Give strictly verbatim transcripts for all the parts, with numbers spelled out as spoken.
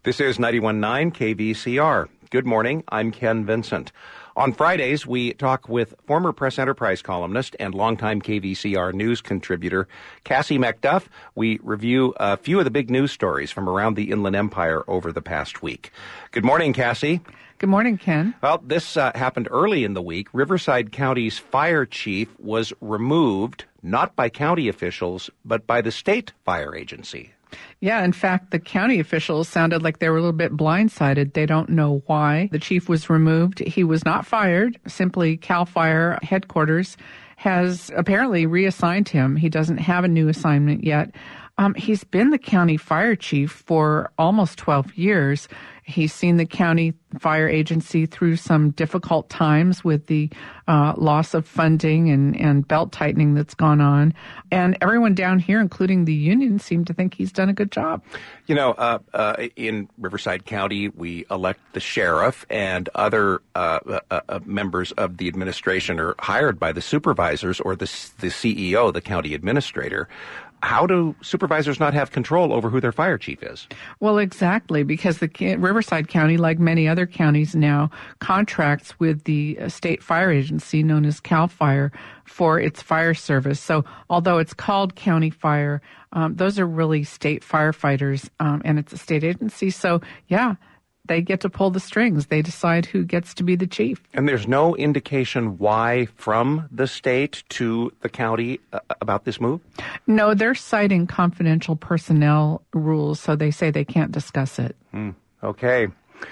This is ninety-one point nine K V C R. Good morning. I'm Ken Vincent. On Fridays, we talk with former Press Enterprise columnist and longtime K V C R news contributor Cassie McDuff. We review a few of the big news stories from around the Inland Empire over the past week. Good morning, Cassie. Good morning, Ken. Well, this uh, happened early in the week. Riverside County's fire chief was removed, not by county officials, but by the state fire agency. Yeah, in fact, the county officials sounded like they were a little bit blindsided. They don't know why the chief was removed. He was not fired. Simply CAL FIRE headquarters has apparently reassigned him. He doesn't have a new assignment yet. Um, he's been the county fire chief for almost twelve years. He's seen the county fire agency through some difficult times with the uh, loss of funding and, and belt tightening that's gone on. And everyone down here, including the union, seem to think he's done a good job. You know, uh, uh, in Riverside County, we elect the sheriff, and other uh, uh, uh, members of the administration are hired by the supervisors or the, the C E O, the county administrator. How do supervisors not have control over who their fire chief is? Well, exactly, because the Riverside County, like many other counties now, contracts with the state fire agency known as CAL FIRE for its fire service. So although it's called county fire, um, those are really state firefighters, um, and it's a state agency. So, yeah, they get to pull the strings. They decide who gets to be the chief. And there's no indication why from the state to the county uh, about this move? No, they're citing confidential personnel rules, so they say they can't discuss it. Hmm. Okay.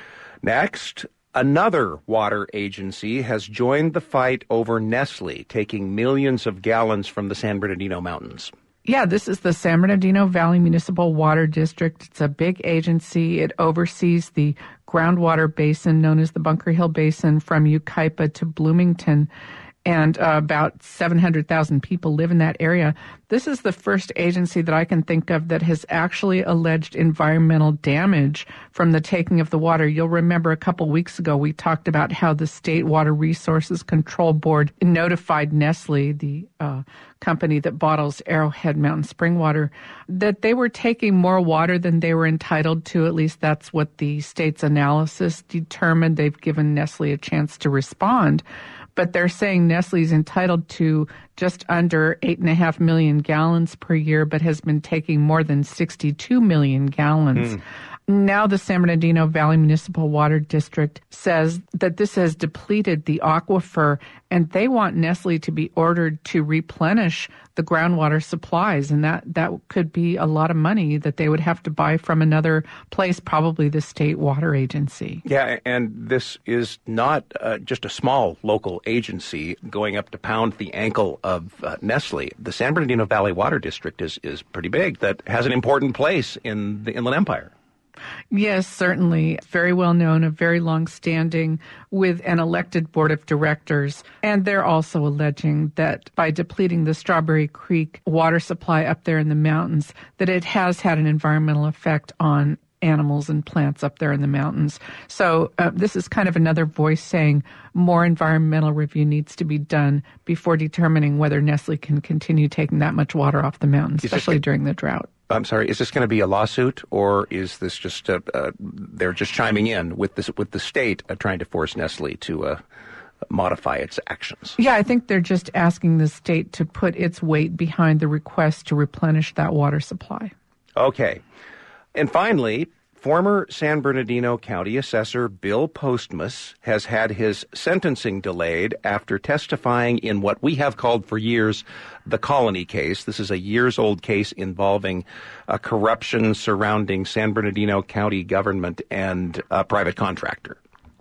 Next, another water agency has joined the fight over Nestle, taking millions of gallons from the San Bernardino Mountains. Yeah, this is the San Bernardino Valley Municipal Water District. It's a big agency. It oversees the groundwater basin known as the Bunker Hill Basin from Yucaipa to Bloomington. And uh, about seven hundred thousand people live in that area. This is the first agency that I can think of that has actually alleged environmental damage from the taking of the water. You'll remember a couple weeks ago we talked about how the State Water Resources Control Board notified Nestle, the uh, company that bottles Arrowhead Mountain Spring water, that they were taking more water than they were entitled to. At least that's what the state's analysis determined. They've given Nestle a chance to respond. But they're saying Nestle's entitled to just under eight and a half million gallons per year, but has been taking more than sixty-two million gallons. Mm. Now the San Bernardino Valley Municipal Water District says that this has depleted the aquifer, and they want Nestle to be ordered to replenish the groundwater supplies, and that, that could be a lot of money that they would have to buy from another place, probably the state water agency. Yeah, and this is not uh, just a small local agency going up to pound the ankle of uh, Nestle. The San Bernardino Valley Water District is, is pretty big. That has an important place in the Inland Empire. Yes, certainly. Very well known, a very long standing with an elected board of directors. And they're also alleging that by depleting the Strawberry Creek water supply up there in the mountains, that it has had an environmental effect on animals and plants up there in the mountains. So uh, this is kind of another voice saying more environmental review needs to be done before determining whether Nestle can continue taking that much water off the mountains, especially during the drought. I'm sorry, is this going to be a lawsuit, or is this just a, uh, they're just chiming in with this with the state uh, trying to force Nestle to uh, modify its actions? Yeah, I think they're just asking the state to put its weight behind the request to replenish that water supply. Okay. And finally, former San Bernardino County Assessor Bill Postmus has had his sentencing delayed after testifying in what we have called for years the Colony case. This is a years-old case involving uh, corruption surrounding San Bernardino County government and a private contractor.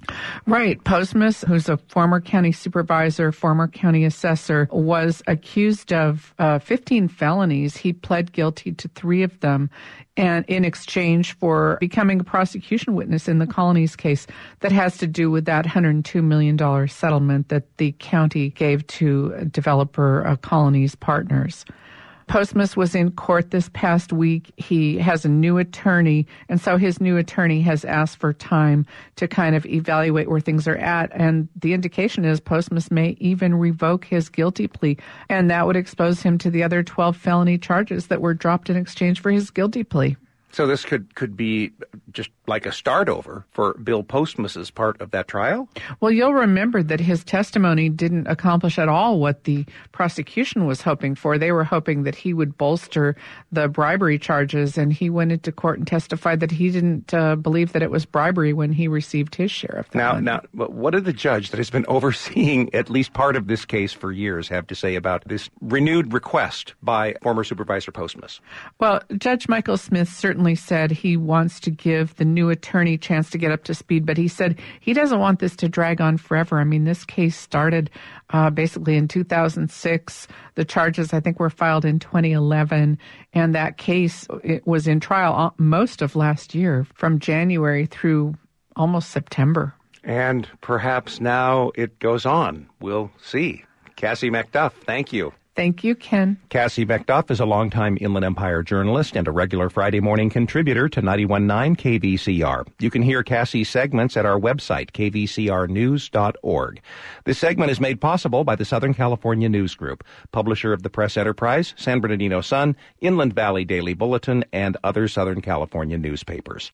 Right. Postmus, who's a former county supervisor, former county assessor, was accused of uh, fifteen felonies. He pled guilty to three of them, and in exchange for becoming a prosecution witness in the Colony's case that has to do with that one hundred two million dollars settlement that the county gave to developer uh, Colony's partners. Postmus was in court this past week. He has a new attorney, and so his new attorney has asked for time to kind of evaluate where things are at. And the indication is Postmus may even revoke his guilty plea, and that would expose him to the other twelve felony charges that were dropped in exchange for his guilty plea. So this could, could be just like a start over for Bill Postmus's part of that trial? Well, you'll remember that his testimony didn't accomplish at all what the prosecution was hoping for. They were hoping that he would bolster the bribery charges, and he went into court and testified that he didn't uh, believe that it was bribery when he received his share of that now, money. Now, what did the judge that has been overseeing at least part of this case for years have to say about this renewed request by former Supervisor Postmus? Well, Judge Michael Smith certainly said he wants to give the new attorney a chance to get up to speed, but he said he doesn't want this to drag on forever. I mean, this case started uh, basically in two thousand six. The charges, I think, were filed in twenty eleven, and that case it was in trial most of last year, from January through almost September. And perhaps now it goes on. We'll see. Cassie McDuff, thank you. Thank you, Ken. Cassie McDuff is a longtime Inland Empire journalist and a regular Friday morning contributor to ninety-one point nine K V C R. You can hear Cassie's segments at our website, k v c r news dot org. This segment is made possible by the Southern California News Group, publisher of the Press Enterprise, San Bernardino Sun, Inland Valley Daily Bulletin, and other Southern California newspapers.